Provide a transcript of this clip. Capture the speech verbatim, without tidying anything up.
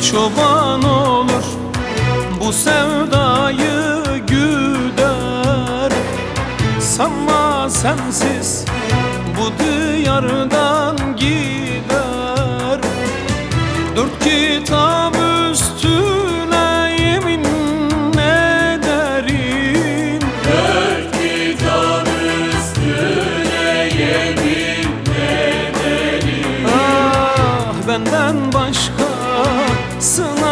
çoban olur, bu sevdayı güder. Sanma sensiz bu diyardan gider. Dört kitap üstüne yemin ederim, dört kitap üstüne yemin ederim. ah benden başkasına